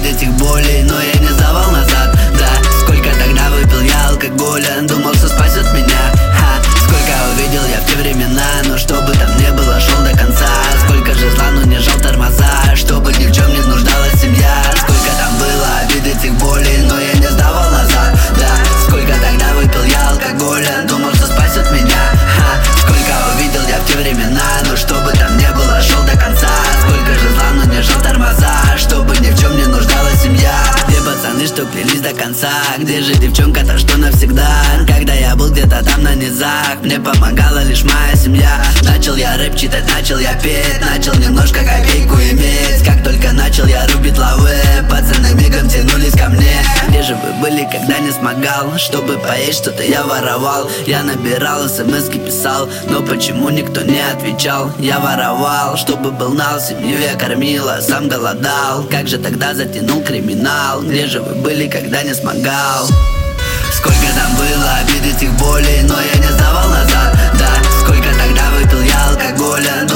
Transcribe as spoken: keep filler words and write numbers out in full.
этих болей, но я не сдавал назад. Да, сколько тогда выпил я алкоголя, думал, что спасет меня. Ха, сколько увидел я в те времена, но что бы там ни было, шел до конца. Сколько же зла, но не жал тормоза, чтобы ни в чем не нуждалась семья. Сколько там было обид этих болей, но я не сдавал назад. Да, сколько тогда выпил я алкоголя, думал, что спасет меня. Ха, сколько увидел я в те времена, но что бы там ни было, шел до конца. Сколько же зла, но не жал тормоза, чтобы ни в чем не нуждалась семья. Где пацаны, что клялись до конца? Где же девчонка-то, что навсегда? Когда я был где-то там на низах, мне помогала лишь моя семья. Начал я рэп читать, начал я петь, начал немножко копейку иметь. Как только начал я рубить лавы, пацаны мигом тянулись ко мне. Где же вы были, когда не смогал? Чтобы поесть что-то я воровал. Я набирал, смс-ки писал, но почему никто не отвечал? Я воровал, чтобы был нал, семью я кормила, сам голодал. Как же тогда затянул криминал? Где же вы были, когда не смогал? Сколько там было обид этих болей, но я не сдавал назад. Да, сколько тогда выпил я алкоголя,